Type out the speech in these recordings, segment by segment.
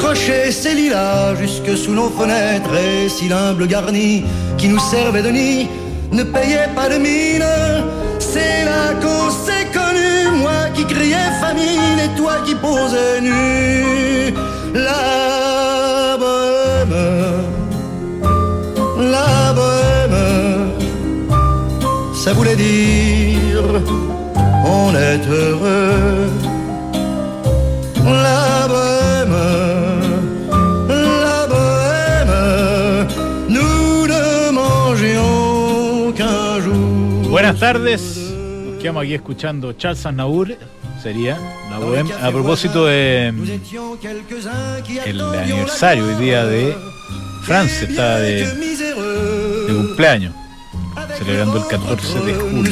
accrocher ces lilas jusque sous nos fenêtres, et si l'humble garni qui nous servait de nid ne payait pas de mine, c'est là qu'on s'est connus, moi qui criais famine et toi qui posais nu. La bohème, ça voulait dire on est heureux. La bohème, nous ne mangions qu'un jour. Buenas tardes, nos quedamos aquí escuchando Charles Aznavour, sería La Bohème, a propósito de el aniversario hoy día de Francia, está de cumpleaños, celebrando el 14 de julio.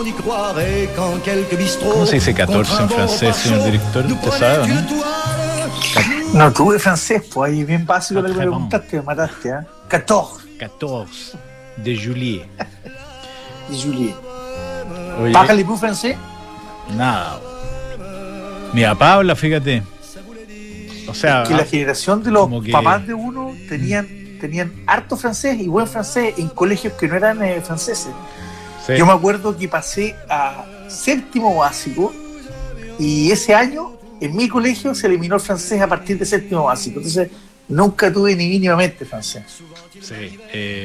¿Cómo se dice 14 en francés, señor director? ¿Usted sabe o no? No tuve francés, pues ahí bien básico lo que me preguntaste, me mataste, ¿eh? 14 de juillet. De juillet. Oye, ¿Parlez-vous francés? nada. Mi papá habla, fíjate. O sea, que la generación de los que... papás de uno tenían harto francés y buen francés en colegios que no eran franceses. Sí. Yo me acuerdo que pasé a séptimo básico y ese año en mi colegio se eliminó el francés a partir de séptimo básico. Entonces nunca tuve ni mínimamente francés. Sí,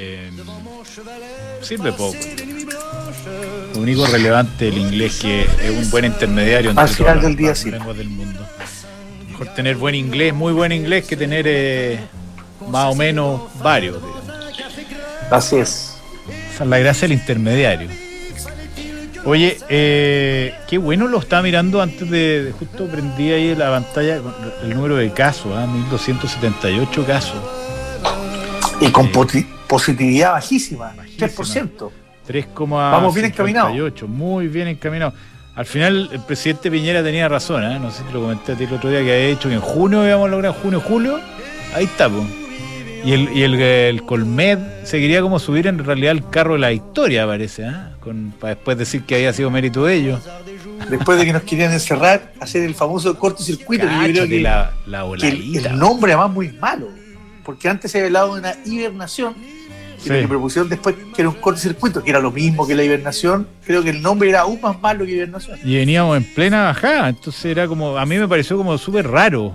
sirve poco. Lo único relevante del inglés que es un buen intermediario entre al final todas del día, las lenguas del mundo. Mejor tener buen inglés, muy buen inglés, que tener más o menos varios, digamos. Así es. Esa es la gracia del intermediario. Oye, qué bueno, lo estaba mirando antes de justo prendí ahí en la pantalla el número de casos, 1278 casos. Y con positividad bajísima, 3%. 3,58. Vamos bien encaminados. Muy bien encaminados. Al final el presidente Piñera tenía razón, no sé si te lo comenté a ti el otro día, que había dicho que en junio íbamos a lograr, julio, ahí está, pues. Y el Colmed seguiría como subir en realidad el carro de la historia, parece, para después decir que había sido mérito de ellos. Después de que nos querían encerrar, hacer el famoso cortocircuito, que yo creo que, el nombre además muy malo, porque antes se había hablado de una hibernación, y lo que propusieron después que era un cortocircuito, que era lo mismo que la hibernación. Creo que el nombre era aún más malo que hibernación. Y veníamos en plena bajada, entonces era como, a mí me pareció como súper raro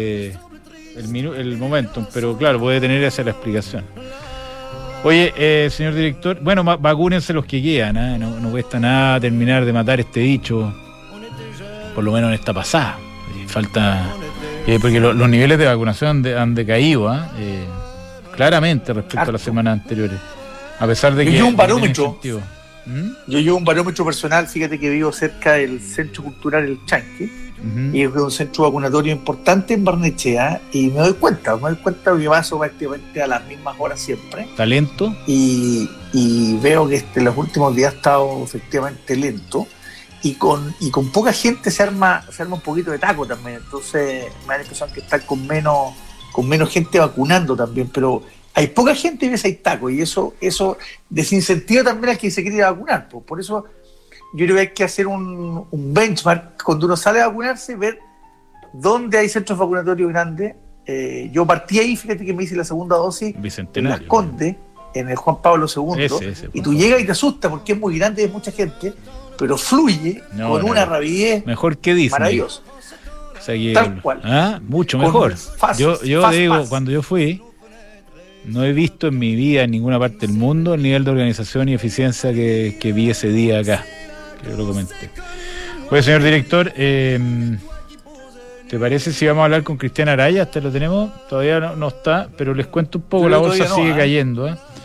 el momentum, pero claro, puede tener esa la explicación. Oye, señor director, bueno, vacúnense los que quedan, no cuesta nada terminar de matar este bicho, por lo menos en esta pasada. Falta, porque los niveles de vacunación han decaído, claramente respecto a las semanas anteriores, a pesar de que yo llevo un barómetro. Yo llevo un barómetro personal. Fíjate que vivo cerca del Centro Cultural El Chanque, y es un centro vacunatorio importante en Barnechea, y me doy cuenta que paso prácticamente a las mismas horas siempre. ¿Está lento? Y veo que los últimos días ha estado efectivamente lento, y con poca gente se arma un poquito de taco también. Entonces me da la impresión que están con menos gente vacunando también, pero hay poca gente y ves hay taco, y eso desincentiva también al que se quiere vacunar. Por eso yo creo que hay que hacer un benchmark cuando uno sale a vacunarse, ver dónde hay centros vacunatorios grandes. Yo partí ahí, fíjate que me hice la segunda dosis en Las Condes, en el Juan Pablo II, ese, y tú llegas y te asustas porque es muy grande y hay mucha gente, pero fluye con una rapidez mejor que Disney. Maravillosa. O sea que, tal cual. Mucho mejor. Yo digo, cuando yo fui, no he visto en mi vida en ninguna parte del mundo el nivel de organización y eficiencia que vi ese día acá, que yo lo comenté. Oye, señor director, ¿te parece si vamos a hablar con Cristian Araya? Hasta lo tenemos, todavía no está, pero les cuento un poco, la bolsa sigue cayendo,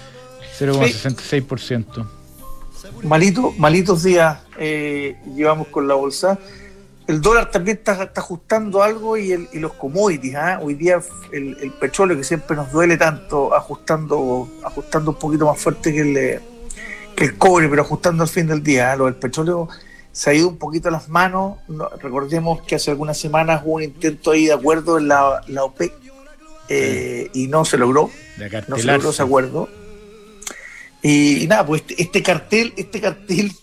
0,66%. Malitos días llevamos con la bolsa. El dólar también está ajustando algo, y los commodities, hoy día el petróleo, que siempre nos duele tanto, ajustando un poquito más fuerte que el cobre, pero ajustando al fin del día. Lo del petróleo se ha ido un poquito a las manos. Recordemos que hace algunas semanas hubo un intento ahí de acuerdo en la OPEC, y no se logró ese acuerdo. Y nada, pues este cartel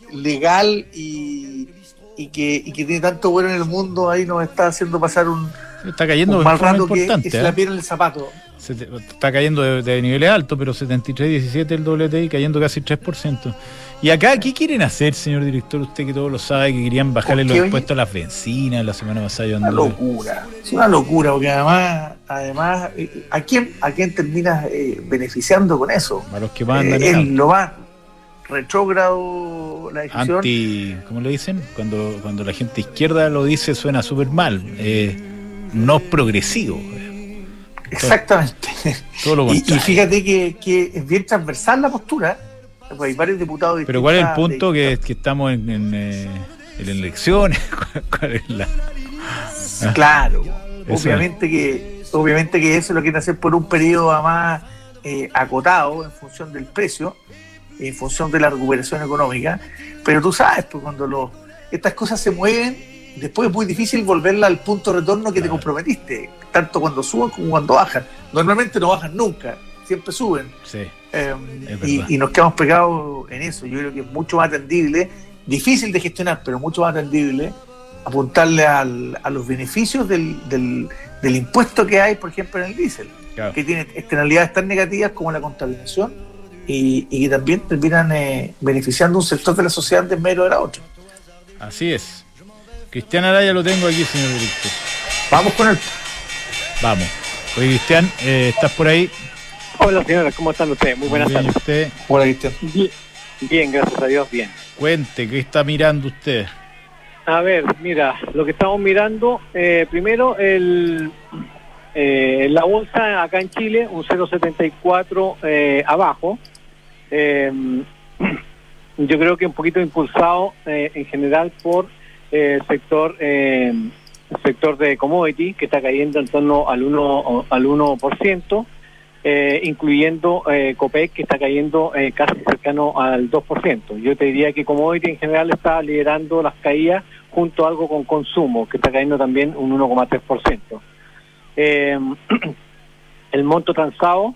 legal y que tiene tanto bueno en el mundo, ahí nos está haciendo pasar un Está cayendo un de mal forma rato importante. que se la pierde en el zapato. Está cayendo de niveles altos, pero 73.17 el WTI, cayendo casi 3%. Y acá, ¿qué quieren hacer, señor director? Usted que todo lo sabe, que querían bajarle los impuestos a las bencinas la semana pasada. Es una locura, porque además ¿a quién terminas beneficiando con eso? A los que mandan. Es lo más retrógrado la decisión. ¿Cómo le dicen? Cuando la gente izquierda lo dice suena súper mal. No es progresivo. Exactamente. Todo lo y fíjate que es bien transversal la postura. Pues hay varios diputados. Pero ¿cuál es el punto? Que estamos en elecciones. ¿Cuál es la...? Claro. Obviamente que eso lo quieren hacer por un periodo más acotado en función del precio, en función de la recuperación económica. Pero tú sabes, pues cuando estas cosas se mueven, después es muy difícil volverla al punto de retorno que te comprometiste, tanto cuando suben como cuando bajan. Normalmente no bajan nunca, siempre suben. Sí, y nos quedamos pegados en eso. Yo creo que es mucho más atendible, difícil de gestionar, pero mucho más atendible apuntarle a los beneficios del impuesto que hay, por ejemplo, en el diésel, claro, que tiene externalidades tan negativas como la contaminación y que también terminan beneficiando un sector de la sociedad en medio de la otra. Así es. Cristian Araya lo tengo aquí, señor director. Vamos con él. Vamos. Oye, Cristian, ¿estás por ahí? Hola, señora, ¿cómo están ustedes? Muy buenas tardes. ¿Usted? Hola, Cristian. Bien, gracias a Dios, bien. Cuente, ¿qué está mirando usted? A ver, mira, lo que estamos mirando, primero, la bolsa acá en Chile, un 0,74 abajo. Yo creo que un poquito impulsado en general por el sector de commodity, que está cayendo en torno al 1%, incluyendo Copec, que está cayendo casi cercano al 2%. Yo te diría que commodity en general está liderando las caídas, junto a algo con consumo, que está cayendo también un 1,3%. El monto transado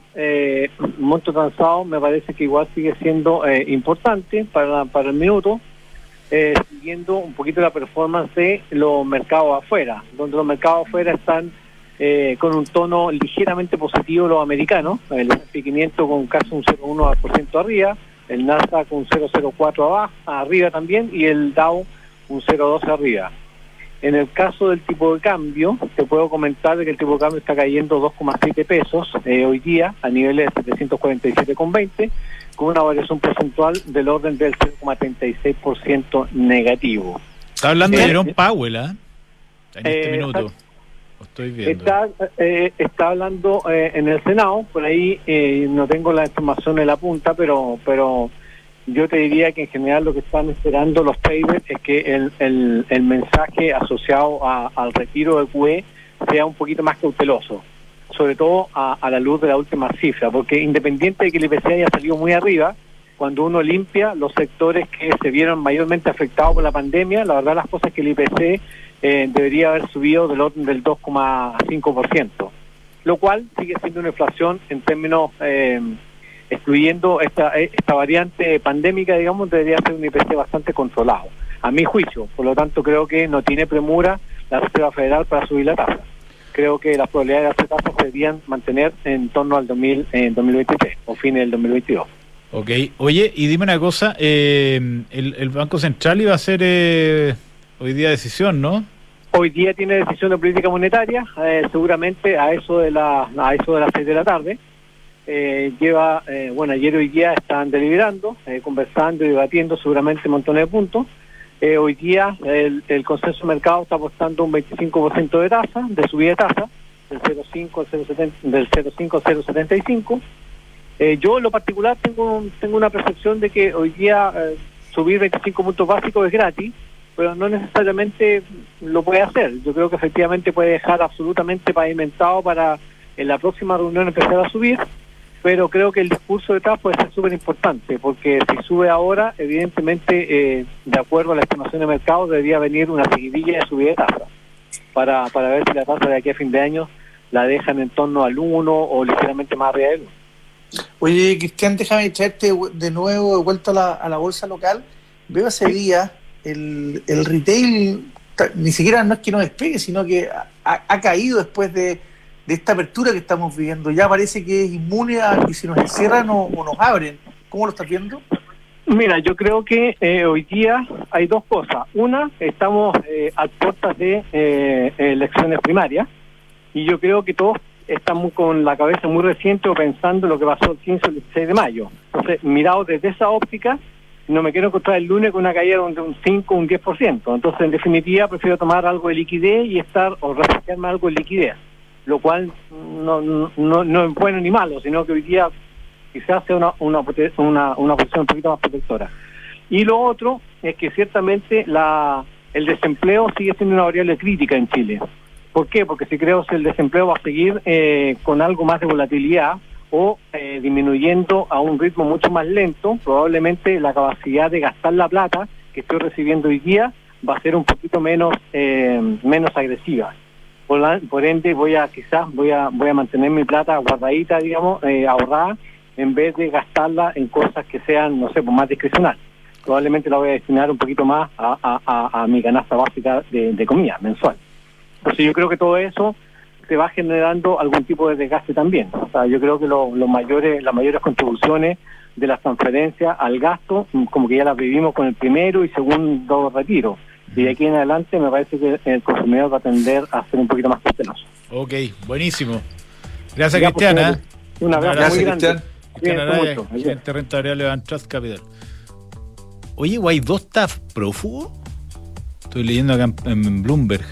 me parece que igual sigue siendo importante para el minuto, siguiendo un poquito la performance de los mercados afuera, donde los mercados afuera están con un tono ligeramente positivo los americanos, el S&P 500 con casi un 0,1% arriba, el Nasdaq con un 0,04 arriba también, y el Dow un 0,12 arriba. En el caso del tipo de cambio, te puedo comentar de que el tipo de cambio está cayendo 2,7 pesos hoy día a niveles de 747,20, con una variación porcentual del orden del 0,36% negativo. Está hablando de Jerome Powell, en este minuto. Estoy viendo. Está hablando en el Senado, por ahí no tengo la información en la punta, pero yo te diría que en general lo que están esperando los traders es que el mensaje asociado al retiro de QE sea un poquito más cauteloso, sobre todo a la luz de la última cifra, porque independiente de que el IPC haya salido muy arriba, cuando uno limpia los sectores que se vieron mayormente afectados por la pandemia, la verdad las cosas es que el IPC debería haber subido del orden del 2,5%, lo cual sigue siendo una inflación en términos, excluyendo esta variante pandémica, digamos, debería ser un IPC bastante controlado, a mi juicio. Por lo tanto, creo que no tiene premura la Reserva Federal para subir la tasa. Creo que las probabilidades de hacer tasas se deberían mantener en torno al 2023 o fines del 2022. Ok, oye, y dime una cosa, el Banco Central iba a hacer hoy día decisión, ¿no? Hoy día tiene decisión de política monetaria, seguramente a eso de las 6 de la tarde. Ayer y hoy día están deliberando, conversando y debatiendo seguramente montones de puntos. Hoy día el consenso de mercado está apostando un 25% de tasa, de subida de tasa, del 0,5 al 0,75. Yo en lo particular tengo una percepción de que hoy día subir 25 puntos básicos es gratis, pero no necesariamente lo puede hacer. Yo creo que efectivamente puede dejar absolutamente pavimentado para en la próxima reunión empezar a subir, pero creo que el discurso detrás puede ser súper importante, porque si sube ahora, evidentemente, de acuerdo a la estimación de mercado, debería venir una seguidilla de subida de tasa, para ver si la tasa de aquí a fin de año la dejan en torno al 1 o ligeramente más arriba del 1. Oye, Cristian, déjame traerte de nuevo de vuelta a la bolsa local. Veo ese día el retail ni siquiera no es que no despegue, sino que ha caído después de esta apertura que estamos viviendo. Ya parece que es inmune a que si nos encierran o nos abren. ¿Cómo lo estás viendo? Mira, yo creo que hoy día hay dos cosas. Una, estamos a puertas de elecciones primarias, y yo creo que todos estamos con la cabeza muy reciente o pensando en lo que pasó el 15 o el 16 de mayo. Entonces, mirado desde esa óptica, no me quiero encontrar el lunes con una caída de un 5 o un 10%. Entonces, en definitiva, prefiero tomar algo de liquidez y refugiarme algo de liquidez, lo cual no es bueno ni malo, sino que hoy día quizás sea una posición un poquito más protectora. Y lo otro es que ciertamente el desempleo sigue siendo una variable crítica en Chile. ¿Por qué? Porque si creo que el desempleo va a seguir con algo más de volatilidad o disminuyendo a un ritmo mucho más lento, probablemente la capacidad de gastar la plata que estoy recibiendo hoy día va a ser un poquito menos agresiva. Por ende, voy a mantener mi plata guardadita, digamos, ahorrada, en vez de gastarla en cosas que sean, no sé, pues más discrecionales. Probablemente la voy a destinar un poquito más a mi canasta básica de comida mensual. Entonces yo creo que todo eso se va generando algún tipo de desgaste también. O sea, yo creo que las mayores contribuciones de las transferencias al gasto, como que ya las vivimos con el primero y segundo retiro. Y de aquí en adelante me parece que el consumidor va a tender a ser un poquito más cauteloso. Ok, buenísimo. Gracias, Cristiana. Un abrazo muy grande. Cristian Araya, gerente de renta variable de Bantrust Capital. Oye, Guaidó está prófugo. Estoy leyendo acá en Bloomberg.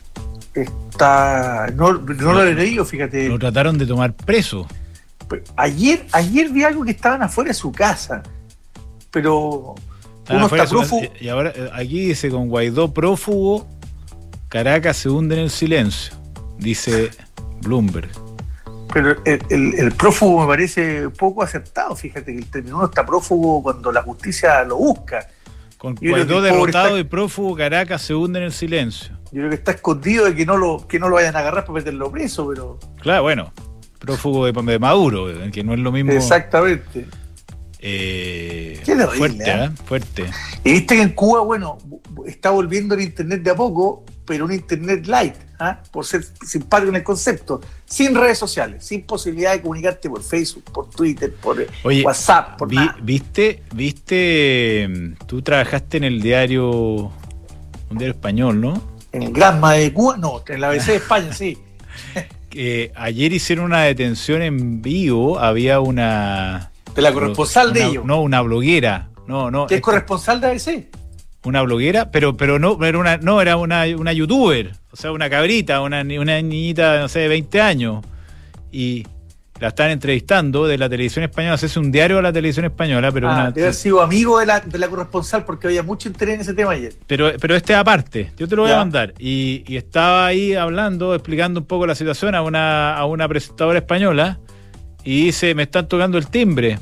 No lo he leído, fíjate. Lo trataron de tomar preso. Ayer vi algo que estaban afuera de su casa, pero uno está prófugo. Y ahora aquí dice: con Guaidó prófugo, Caracas se hunde en el silencio, dice Bloomberg. Pero el prófugo me parece poco acertado. Fíjate que el término uno está prófugo cuando la justicia lo busca. Con Guaidó derrotado y prófugo, Caracas se hunde en el silencio. Yo creo que está escondido de que no lo vayan a agarrar para meterlo preso, pero... Claro, bueno, prófugo de Maduro, que no es lo mismo. Exactamente. Qué terrible, fuerte, fuerte. Y viste que en Cuba, bueno, está volviendo el internet de a poco, pero un internet light, por ser simpático en el concepto, sin redes sociales, sin posibilidad de comunicarte por Facebook, por Twitter, por WhatsApp, por nada. ¿Viste? Tú trabajaste en el diario, un diario español, ¿no? En el Granma de Cuba, no, en la ABC de España, sí. Ayer hicieron una detención en vivo, había una... De la corresponsal de ellos. No, una bloguera. No. ¿Que es corresponsal de ABC? Una bloguera, pero era una youtuber, o sea, una cabrita, una niñita, no sé, de 20 años. Y la estaban entrevistando de la televisión española, hace un diario de la televisión española, pero debe haber sido amigo de la corresponsal porque había mucho interés en ese tema ayer. Pero este aparte, yo te lo voy a mandar. Y estaba ahí hablando, explicando un poco la situación a una presentadora española, y dice: me están tocando el timbre.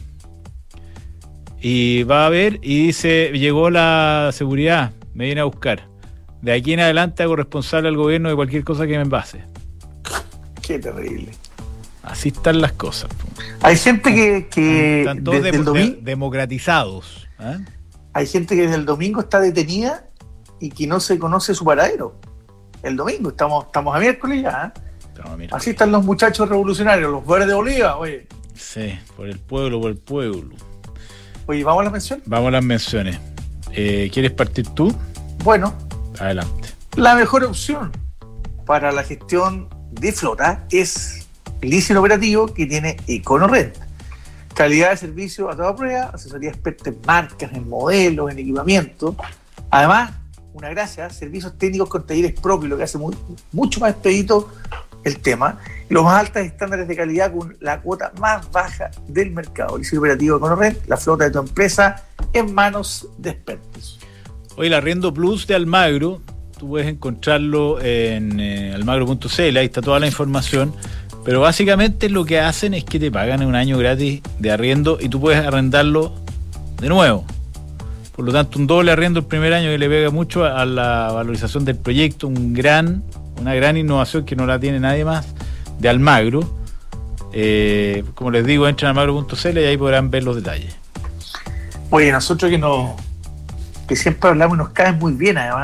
Y va a ver, y dice: llegó la seguridad, me viene a buscar. De aquí en adelante hago responsable al gobierno de cualquier cosa que me envase. Qué terrible. Así están las cosas. Hay gente que están todos democratizados. Hay gente que desde el domingo está detenida y que no se conoce su paradero. El domingo, estamos a miércoles ya. Así están los muchachos revolucionarios, los verdes de oliva, oye. Sí, por el pueblo. Oye, ¿vamos a las menciones? Vamos a las menciones. ¿Quieres partir tú? Bueno. Adelante. La mejor opción para la gestión de flota es el leasing operativo que tiene EconoRent. Calidad de servicio a toda prueba, asesoría experta en marcas, en modelos, en equipamiento. Además, una gracia, servicios técnicos con talleres propios, lo que hace mucho más expedito el tema. Y los más altos estándares de calidad con la cuota más baja del mercado. Leasing operativo EconoRent, la flota de tu empresa en manos de expertos. Hoy el Arriendo Plus de Almagro, tú puedes encontrarlo en almagro.cl, ahí está toda la información. Pero básicamente lo que hacen es que te pagan un año gratis de arriendo y tú puedes arrendarlo de nuevo. Por lo tanto, un doble arriendo el primer año que le pega mucho a la valorización del proyecto, una gran innovación que no la tiene nadie más de Almagro. Como les digo, entren a almagro.cl y ahí podrán ver los detalles. Oye, nosotros que siempre hablamos y nos caen muy bien además,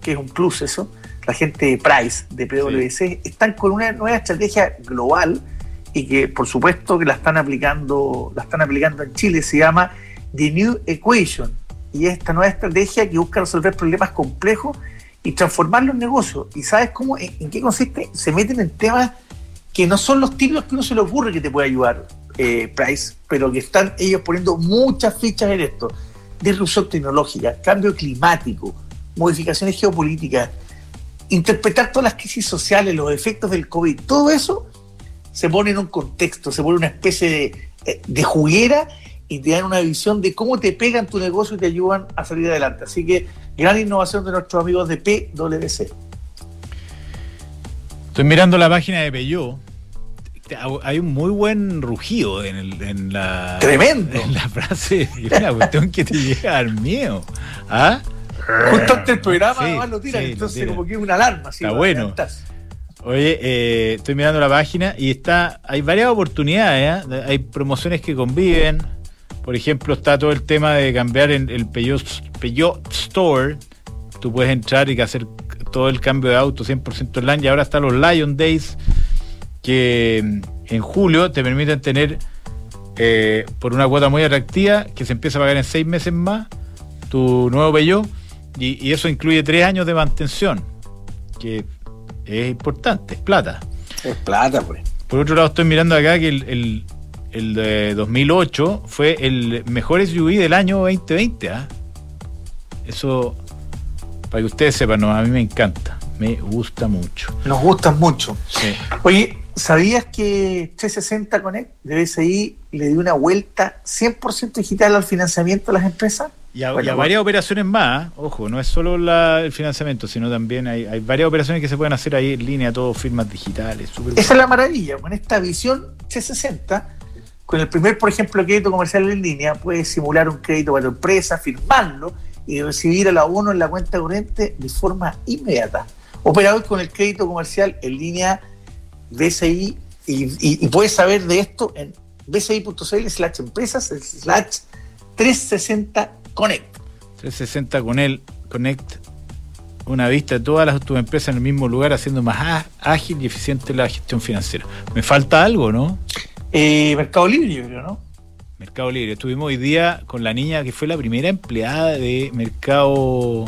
que es un plus eso, la gente de Price, de PwC, están con una nueva estrategia global y que por supuesto que la están aplicando en Chile. Se llama The New Equation, y es esta nueva estrategia que busca resolver problemas complejos y transformarlos en negocios. ¿Y sabes cómo? ¿En qué consiste? Se meten en temas que no son los típicos que uno se le ocurre que te puede ayudar Price, pero que están ellos poniendo muchas fichas en esto: disrupción tecnológica, cambio climático, modificaciones geopolíticas, interpretar todas las crisis sociales, los efectos del COVID. Todo eso se pone en un contexto, se pone una especie de juguera y te dan una visión de cómo te pegan tu negocio y te ayudan a salir adelante. Así que gran innovación de nuestros amigos de PwC. Estoy mirando la página de Peugeot. Hay un muy buen rugido en la... ¡Tremendo! En la frase, la cuestión que te llega a dar miedo. ¿Ah? Justo antes del programa, sí, además lo tiran, sí, entonces lo tiran. como que es una alarma. Está bueno. Oye, estoy mirando la página y hay varias oportunidades, ¿eh? Hay promociones que conviven. Por ejemplo, está todo el tema de cambiar en el Peugeot Store. Tú puedes entrar y hacer todo el cambio de auto 100% online. Y ahora están los Lion Days, que en julio te permiten tener por una cuota muy atractiva, que se empieza a pagar en 6 meses más, tu nuevo Peugeot, y eso incluye 3 años de mantención, que es importante, es plata. Es plata, pues. Por otro lado, estoy mirando acá que el de 2008 fue el mejor SUV del año 2020. Eso, para que ustedes sepan, a mí me encanta, me gusta mucho. Nos gustan mucho. Sí. Oye, ¿sabías que 360 Connect de BCI le dio una vuelta 100% digital al financiamiento de las empresas? Y a varias operaciones más, ojo, no es solo el financiamiento, sino también hay varias operaciones que se pueden hacer ahí en línea, todo firmas digitales. Esa es la maravilla, con esta visión 360, con el primer, por ejemplo, crédito comercial en línea, puedes simular un crédito para tu empresa, firmarlo y recibir el abono en la cuenta corriente de forma inmediata. Opera hoy con el crédito comercial en línea BCI y puedes saber de esto en bci.cl/empresas/360 Connect. 360 Connect, una vista de todas tus empresas en el mismo lugar, haciendo más ágil y eficiente la gestión financiera. Me falta algo, ¿no? Mercado Libre, yo creo, ¿no? Mercado Libre. Estuvimos hoy día con la niña que fue la primera empleada de Mercado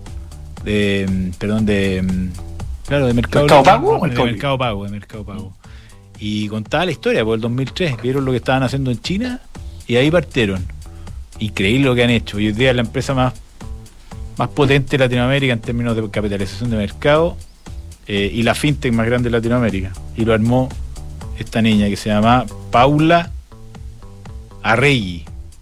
Mercado Pago. Y contaba la historia, por el 2003 vieron lo que estaban haciendo en China y ahí partieron. Increíble lo que han hecho. Y hoy día es la empresa más potente de Latinoamérica en términos de capitalización de mercado, y la fintech más grande de Latinoamérica. Y lo armó esta niña que se llama Paula Arregui,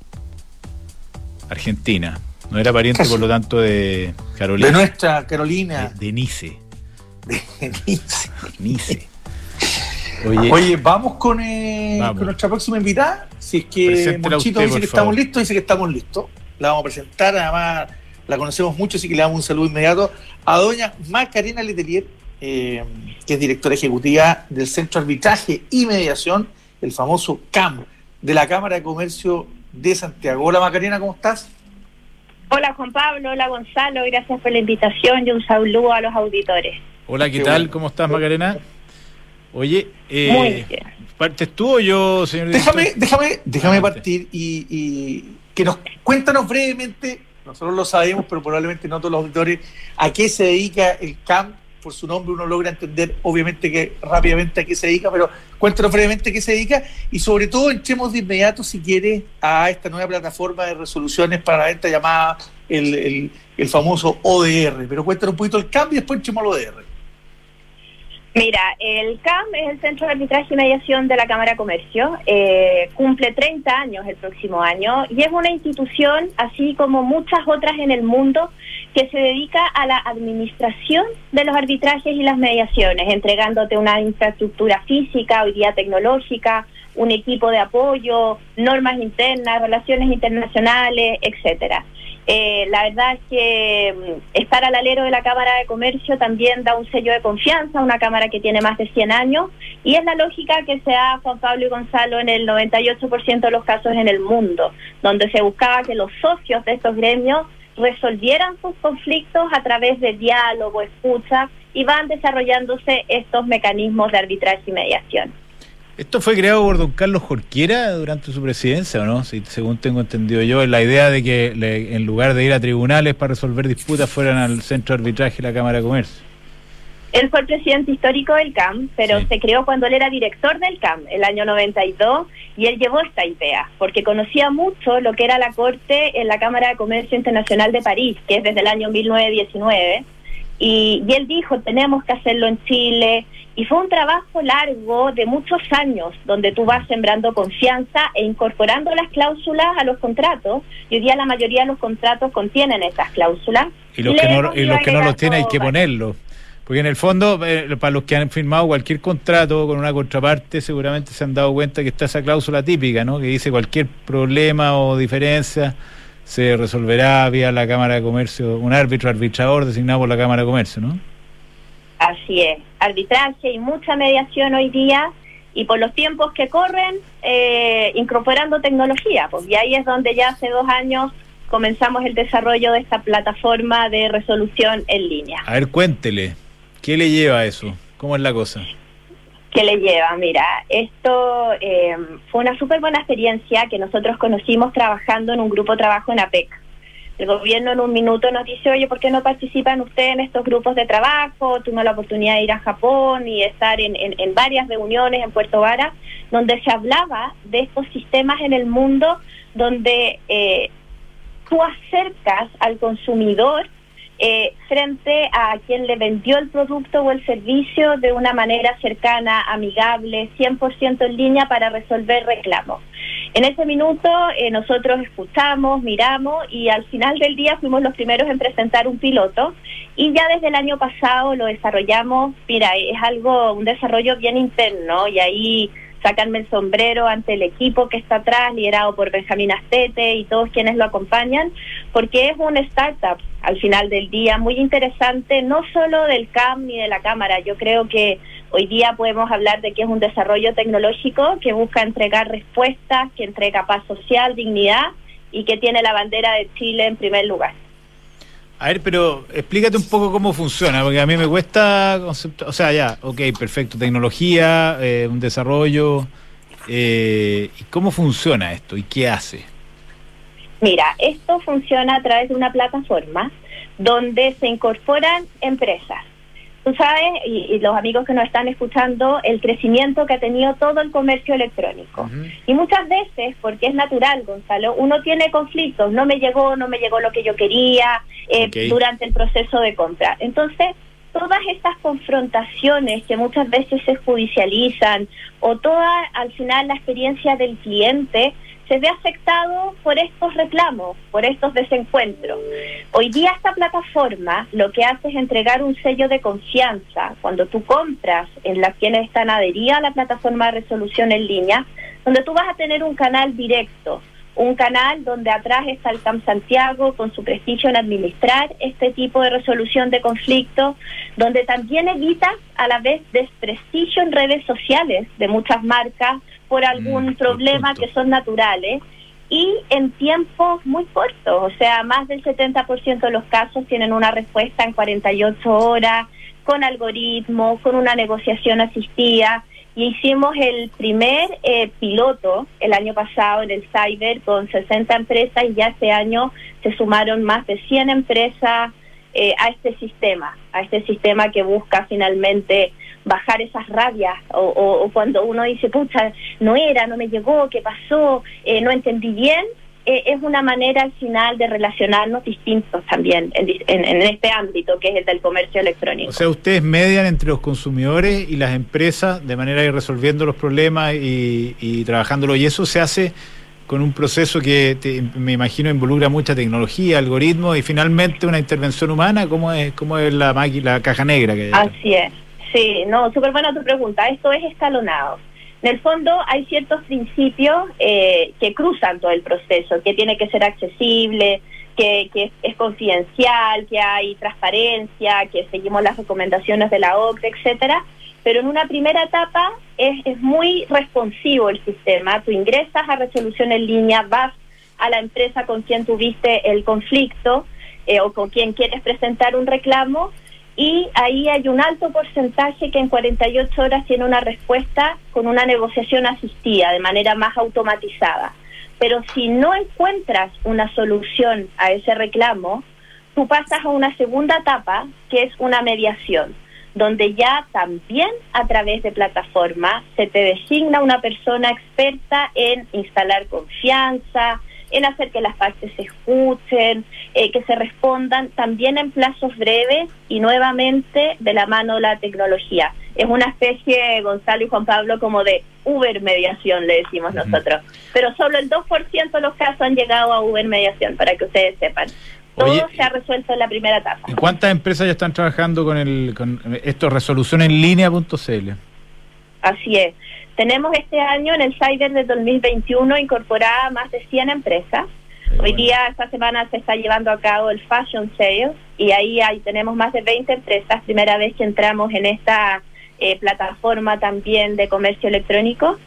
argentina. No era pariente, por lo tanto, de Carolina. De nuestra Carolina. De Nice. De Nice. Nice. Oye, vamos con nuestra próxima invitada. Si es que Monchito dice que estamos listos, dice que estamos listos. La vamos a presentar, además la conocemos mucho, así que le damos un saludo inmediato a doña Macarena Letelier, que es directora ejecutiva del Centro de Arbitraje y Mediación, el famoso CAM, de la Cámara de Comercio de Santiago. Hola Macarena, ¿cómo estás? Hola Juan Pablo, hola Gonzalo, gracias por la invitación y un saludo a los auditores. Hola, ¿qué tal? Bueno. ¿Cómo estás, Macarena? Oye, muy bien. ¿Partes tú o yo, señor director? Déjame partir y que cuéntanos brevemente, nosotros lo sabemos, pero probablemente no todos los auditores, a qué se dedica el CAM. Por su nombre uno logra entender, obviamente, que rápidamente a qué se dedica, pero cuéntanos brevemente a qué se dedica y sobre todo entremos de inmediato, si quieres, a esta nueva plataforma de resoluciones para la venta llamada el famoso ODR. Pero cuéntanos un poquito el CAM y después entremos al ODR. Mira, el CAM es el Centro de Arbitraje y Mediación de la Cámara de Comercio, cumple 30 años el próximo año y es una institución, así como muchas otras en el mundo, que se dedica a la administración de los arbitrajes y las mediaciones, entregándote una infraestructura física, hoy día tecnológica, un equipo de apoyo, normas internas, relaciones internacionales, etcétera. La verdad es que estar al alero de la Cámara de Comercio también da un sello de confianza, una cámara que tiene más de 100 años, y es la lógica que se da, Juan Pablo y Gonzalo, en el 98% de los casos en el mundo, donde se buscaba que los socios de estos gremios resolvieran sus conflictos a través de diálogo, escucha, y van desarrollándose estos mecanismos de arbitraje y mediación. ¿Esto fue creado por don Carlos Jorquera durante su presidencia o no? Si, según tengo entendido yo, la idea de que en lugar de ir a tribunales para resolver disputas fueran al Centro de Arbitraje y la Cámara de Comercio. Él fue el presidente histórico del CAM, pero se creó cuando él era director del CAM, el año 92, y él llevó esta idea, porque conocía mucho lo que era la Corte en la Cámara de Comercio Internacional de París, que es desde el año 1919, y él dijo, tenemos que hacerlo en Chile, y fue un trabajo largo de muchos años, donde tú vas sembrando confianza e incorporando las cláusulas a los contratos, y hoy día la mayoría de los contratos contienen esas cláusulas. Y los que no los tienen hay que ponerlos. Porque en el fondo, para los que han firmado cualquier contrato con una contraparte, seguramente se han dado cuenta que está esa cláusula típica, ¿no? Que dice cualquier problema o diferencia se resolverá vía la Cámara de Comercio, un arbitrador designado por la Cámara de Comercio, ¿no? Así es, arbitraje y mucha mediación hoy día, y por los tiempos que corren, incorporando tecnología, pues, y ahí es donde ya hace 2 años comenzamos el desarrollo de esta plataforma de resolución en línea. A ver, cuéntele. ¿Qué le lleva a eso? ¿Cómo es la cosa? ¿Qué le lleva? Mira, esto fue una súper buena experiencia que nosotros conocimos trabajando en un grupo de trabajo en APEC. El gobierno en un minuto nos dice, oye, ¿por qué no participan ustedes en estos grupos de trabajo? Tuve la oportunidad de ir a Japón y estar en varias reuniones en Puerto Vara, donde se hablaba de estos sistemas en el mundo donde tú acercas al consumidor frente a quien le vendió el producto o el servicio de una manera cercana, amigable, 100% en línea para resolver reclamos. En ese minuto nosotros escuchamos, miramos y al final del día fuimos los primeros en presentar un piloto, y ya desde el año pasado lo desarrollamos. Mira, es un desarrollo bien interno, y ahí sácanme el sombrero ante el equipo que está atrás, liderado por Benjamín Astete y todos quienes lo acompañan, porque es un startup al final del día muy interesante, no solo del CAM ni de la Cámara. Yo creo que hoy día podemos hablar de que es un desarrollo tecnológico que busca entregar respuestas, que entrega paz social, dignidad, y que tiene la bandera de Chile en primer lugar. A ver, pero explícate un poco cómo funciona, porque a mí me cuesta o sea, ya, ok, perfecto, tecnología, un desarrollo, ¿y cómo funciona esto y qué hace? Mira, esto funciona a través de una plataforma donde se incorporan empresas. Tú sabes, y los amigos que nos están escuchando, el crecimiento que ha tenido todo el comercio electrónico. Uh-huh. Y muchas veces, porque es natural, Gonzalo, uno tiene conflictos, no me llegó lo que yo quería durante el proceso de compra. Entonces, todas estas confrontaciones que muchas veces se judicializan, o toda, al final, la experiencia del cliente se ve afectado por estos reclamos, por estos desencuentros. Hoy día esta plataforma lo que hace es entregar un sello de confianza cuando tú compras en las quienes están adheridas a la plataforma de resolución en línea, donde tú vas a tener un canal directo, un canal donde atrás está el CAM Santiago con su prestigio en administrar este tipo de resolución de conflictos, donde también evitas a la vez desprestigio en redes sociales de muchas marcas por algún problema que son naturales, y en tiempos muy cortos. O sea, más del 70% de los casos tienen una respuesta en 48 horas, con algoritmos, con una negociación asistida. Y hicimos el primer piloto el año pasado en el Cyber con 60 empresas, y ya este año se sumaron más de 100 empresas a este sistema que busca finalmente bajar esas rabias, o cuando uno dice, pucha, no me llegó, ¿qué pasó? No entendí bien. Es una manera al final de relacionarnos distintos también en este ámbito que es el del comercio electrónico. O sea, ustedes median entre los consumidores y las empresas de manera de ir resolviendo los problemas y trabajándolo, y eso se hace con un proceso que me imagino involucra mucha tecnología, algoritmos y finalmente una intervención humana. ¿Cómo es la caja negra que hay? Así es, sí, no, súper buena tu pregunta. Esto es escalonado. En el fondo hay ciertos principios que cruzan todo el proceso, que tiene que ser accesible, que es confidencial, que hay transparencia, que seguimos las recomendaciones de la OCDE, etcétera. Pero en una primera etapa es muy responsivo el sistema. Tú ingresas a resolución en línea, vas a la empresa con quien tuviste el conflicto, o con quien quieres presentar un reclamo, y ahí hay un alto porcentaje que en 48 horas tiene una respuesta con una negociación asistida, de manera más automatizada. Pero si no encuentras una solución a ese reclamo, tú pasas a una segunda etapa, que es una mediación, donde ya también a través de plataforma se te designa una persona experta en instalar confianza, en hacer que las partes se escuchen, que se respondan también en plazos breves y nuevamente de la mano de la tecnología. Es una especie, Gonzalo y Juan Pablo, como de Uber mediación, le decimos nosotros. Pero solo el 2% de los casos han llegado a Uber mediación, para que ustedes sepan. Todo se ha resuelto en la primera etapa. ¿Y cuántas empresas ya están trabajando con esto, resolucionenlinea.cl? Así es. Tenemos este año en el Cyber de 2021 incorporada más de 100 empresas. Hoy día, esta semana, se está llevando a cabo el Fashion Sale y ahí tenemos más de 20 empresas. Primera vez que entramos en esta plataforma también de comercio electrónico.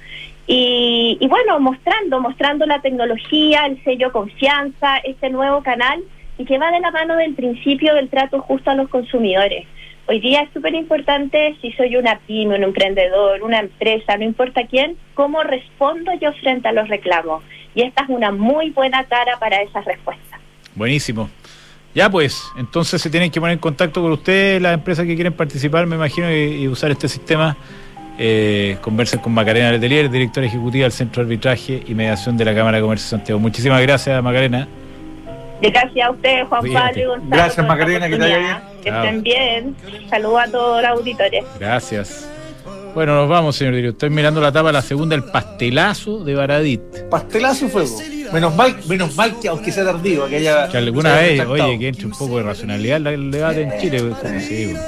Y bueno, mostrando la tecnología, el sello confianza, este nuevo canal, y que va de la mano del principio del trato justo a los consumidores. Hoy día es súper importante, si soy una pyme, un emprendedor, una empresa, no importa quién, cómo respondo yo frente a los reclamos. Y esta es una muy buena cara para esa respuesta. Buenísimo. Ya pues, entonces se tienen que poner en contacto con ustedes, las empresas que quieren participar, me imagino, y usar este sistema. Conversen con Macarena Letelier, directora ejecutiva del Centro de Arbitraje y Mediación de la Cámara de Comercio de Santiago. Muchísimas gracias, Macarena. Gracias a ustedes, Juan Pablo y Gonzalo. Gracias, Macarena, que te vaya bien. Que estén bien. Saludos a todos los auditores. Gracias. Bueno, nos vamos, señor director. Estoy mirando la tapa, la segunda, el pastelazo de Baradit. Pastelazo y fuego. Menos mal que, aunque sea tardío, que haya... Que alguna vez, oye, que entre un poco de racionalidad el debate en Chile. Como se digo.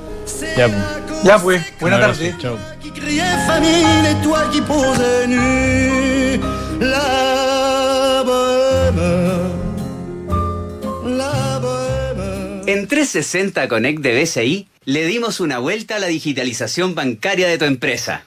Ya pues, buena tarde. Chao. Qui criait famine et toi qui posais nu. La bohème, la bohème. En 360 Connect de BCI le dimos una vuelta a la digitalización bancaria de tu empresa.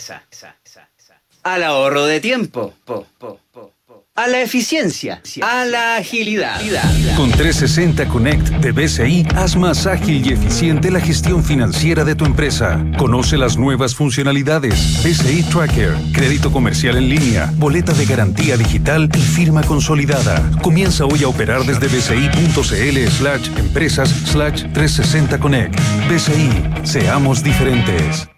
Al ahorro de tiempo. A la eficiencia. A la agilidad. Con 360 Connect de BCI, haz más ágil y eficiente la gestión financiera de tu empresa. Conoce las nuevas funcionalidades: BCI Tracker, crédito comercial en línea, boleta de garantía digital y firma consolidada. Comienza hoy a operar desde bci.cl/empresas/360 Connect. BCI, seamos diferentes.